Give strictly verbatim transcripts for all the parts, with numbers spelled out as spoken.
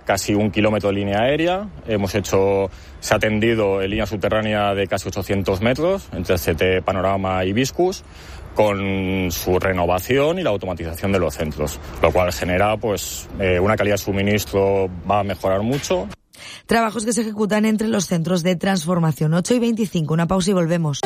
casi un kilómetro de línea aérea. Hemos hecho, se ha atendido en línea subterránea de casi ochocientos metros entre C T Panorama y Viscus, con su renovación y la automatización de los centros, lo cual genera pues eh, una calidad de suministro, va a mejorar mucho. Trabajos que se ejecutan entre los centros de transformación. ocho y veinticinco, una pausa y volvemos.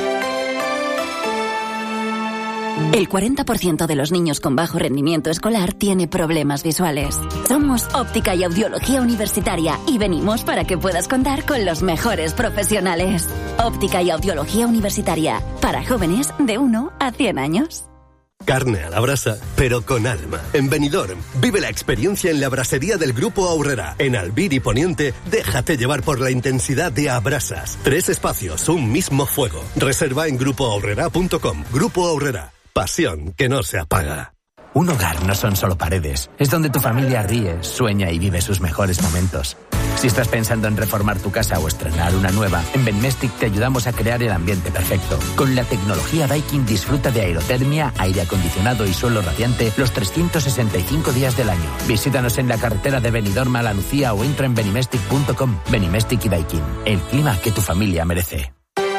El cuarenta por ciento de los niños con bajo rendimiento escolar tiene problemas visuales. Somos Óptica y Audiología Universitaria y venimos para que puedas contar con los mejores profesionales. Óptica y Audiología Universitaria, para jóvenes de uno a cien años. Carne a la brasa, pero con alma. En Benidorm, vive la experiencia en la brasería del Grupo Aurrera. En Albir y Poniente, déjate llevar por la intensidad de Abrasas. Tres espacios, un mismo fuego. Reserva en grupo aurrera punto com. Grupo Aurrera. Pasión que no se apaga. Un hogar no son solo paredes, es donde tu familia ríe, sueña y vive sus mejores momentos. Si estás pensando en reformar tu casa o estrenar una nueva, en Benmestic te ayudamos a crear el ambiente perfecto. Con la tecnología Daikin disfruta de aerotermia, aire acondicionado y suelo radiante los trescientos sesenta y cinco días del año. Visítanos en la carretera de Benidorm a La Lucía o entra en benimestic punto com. Benimestic y Daikin, el clima que tu familia merece.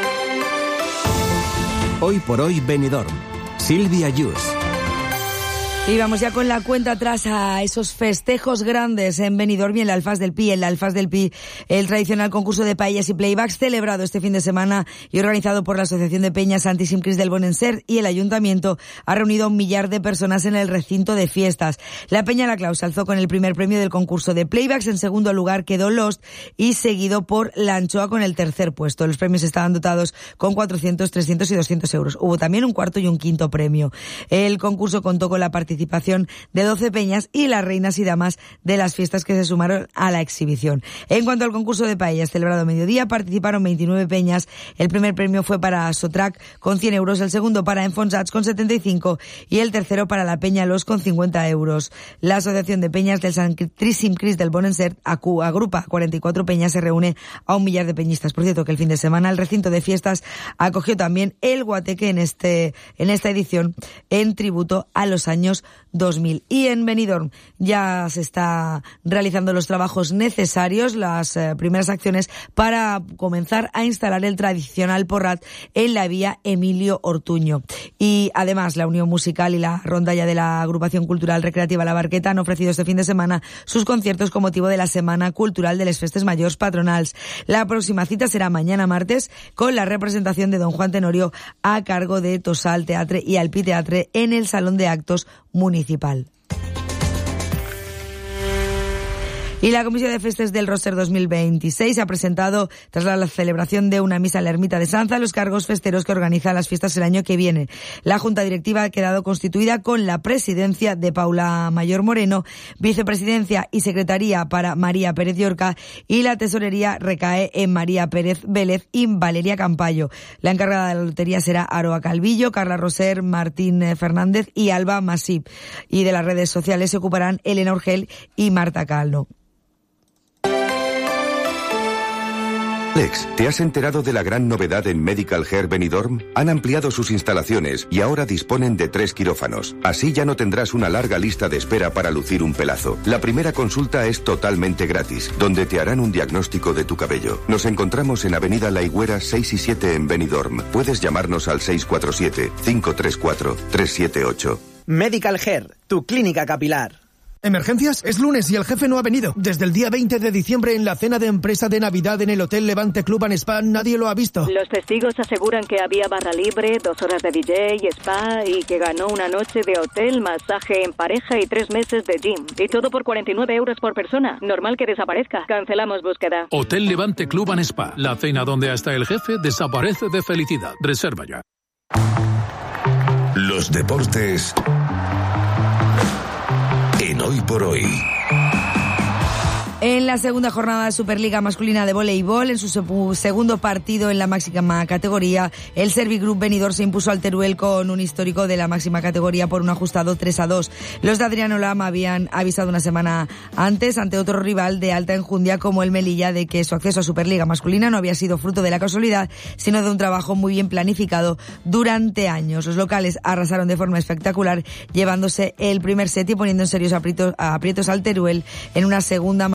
Hoy por hoy Benidorm. Silvia Yus. Y vamos ya con la cuenta atrás a esos festejos grandes en Benidorm y en la Alfaz del Pi. En la Alfaz del Pi, el tradicional concurso de paellas y playbacks celebrado este fin de semana y organizado por la Asociación de Peñas Santíssim Crist del Bon Encert y el Ayuntamiento, ha reunido a un millar de personas en el recinto de fiestas. La Peña La Clau se alzó con el primer premio del concurso de playbacks. En segundo lugar quedó Lost y seguido por La Anchoa con el tercer puesto. Los premios estaban dotados con cuatrocientos, trescientos y doscientos euros. Hubo también un cuarto y un quinto premio. El concurso contó con la participación participación de doce peñas y las reinas y damas de las fiestas que se sumaron a la exhibición. En cuanto al concurso de paellas celebrado a mediodía, participaron veintinueve peñas. El primer premio fue para Sotrac con cien euros, el segundo para Enfonsats con setenta y cinco y el tercero para la Peña Los con cincuenta euros. La Asociación de Peñas del Santíssim Crist del Bon Encert agrupa cuarenta y cuatro peñas, se reúne a un millar de peñistas. Por cierto, que el fin de semana el recinto de fiestas acogió también el Guateque en este en esta edición en tributo a los años dos mil. Y en Benidorm ya se está realizando los trabajos necesarios, las eh, primeras acciones para comenzar a instalar el tradicional porrat en la vía Emilio Ortuño. Y además la Unión Musical y la rondalla de la Agrupación Cultural Recreativa La Barqueta han ofrecido este fin de semana sus conciertos con motivo de la Semana Cultural de les Festes Majors Patronals. La próxima cita será mañana martes con la representación de Don Juan Tenorio a cargo de Tosal Teatre y Alpi Teatre en el Salón de Actos Municipal. Y la Comisión de Festes del Roser dos mil veintiséis ha presentado, tras la celebración de una misa en la Ermita de Sanza, los cargos festeros que organiza las fiestas el año que viene. La Junta Directiva ha quedado constituida con la presidencia de Paula Mayor Moreno, vicepresidencia y secretaría para María Pérez Llorca, y la tesorería recae en María Pérez Vélez y Valeria Campayo. La encargada de la lotería será Aroa Calvillo, Carla Roser, Martín Fernández y Alba Masip. Y de las redes sociales se ocuparán Elena Urgel y Marta Calno. Alex, ¿te has enterado de la gran novedad en Medical Hair Benidorm? Han ampliado sus instalaciones y ahora disponen de tres quirófanos. Así ya no tendrás una larga lista de espera para lucir un pelazo. La primera consulta es totalmente gratis, donde te harán un diagnóstico de tu cabello. Nos encontramos en Avenida La Higuera seis y siete en Benidorm. Puedes llamarnos al seis cuatro siete, cinco tres cuatro, tres siete ocho. Medical Hair, tu clínica capilar. ¿Emergencias? Es lunes y el jefe no ha venido. Desde el día veinte de diciembre en la cena de empresa de Navidad en el Hotel Levante Club and Spa nadie lo ha visto. Los testigos aseguran que había barra libre, dos horas de D J y spa y que ganó una noche de hotel, masaje en pareja y tres meses de gym. Y todo por cuarenta y nueve euros por persona. Normal que desaparezca. Cancelamos búsqueda. Hotel Levante Club and Spa. La cena donde hasta el jefe desaparece de felicidad. Reserva ya. Los deportes en Hoy por Hoy. En la segunda jornada de Superliga Masculina de Voleibol, en su segundo partido en la máxima categoría, el Servigroup Benidorm se impuso al Teruel con un histórico de la máxima categoría por un ajustado tres a dos. Los de Adriano Lama habían avisado una semana antes ante otro rival de alta enjundia como el Melilla de que su acceso a Superliga Masculina no había sido fruto de la casualidad, sino de un trabajo muy bien planificado durante años. Los locales arrasaron de forma espectacular, llevándose el primer set y poniendo en serios aprietos, aprietos al Teruel en una segunda